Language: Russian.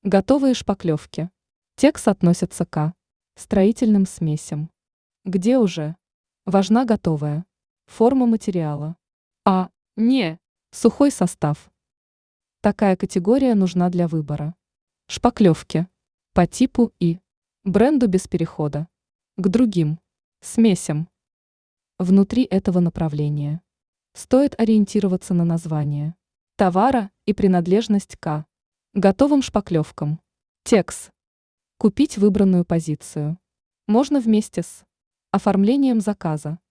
Готовые шпаклевки. Текст относится к строительным смесям. Где уже? Важна готовая форма материала. Не сухой состав. Такая категория нужна для выбора. Шпаклевки. По типу и бренду без перехода к другим смесям. Внутри этого направления стоит ориентироваться на название товара и принадлежность к готовым шпаклевкам. Текст. Купить выбранную позицию можно вместе с оформлением заказа.